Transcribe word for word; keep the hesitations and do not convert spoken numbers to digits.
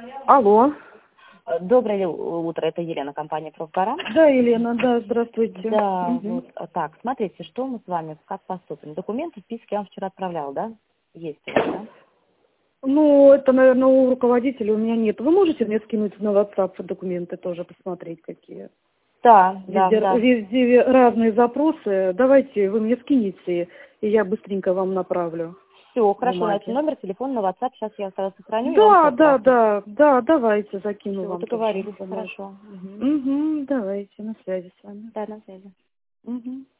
Алло. Э, Доброе утро, это Елена, компания «Профгара». Да, Елена, да, здравствуйте. Да, Мгм. вот э, так, смотрите, что мы с вами, как поступим. Документы, списки я вам вчера отправляла, да? Есть у вас, да? Ну, это, наверное, у руководителя у меня нет. Вы можете мне скинуть на WhatsApp документы тоже посмотреть, какие? Да, да, Везде, да. везде разные запросы. Давайте вы мне скинете, и я быстренько вам направлю Все, хорошо, на этот бумаги. номер, телефон, на WhatsApp, сейчас я сразу сохраню, я вам все Да, да, отправлю. да, да, давайте закину Все, вам тоже договорились, бумаги. хорошо. Мгм. Угу, давайте, на связи с вами. Да, на связи. Угу.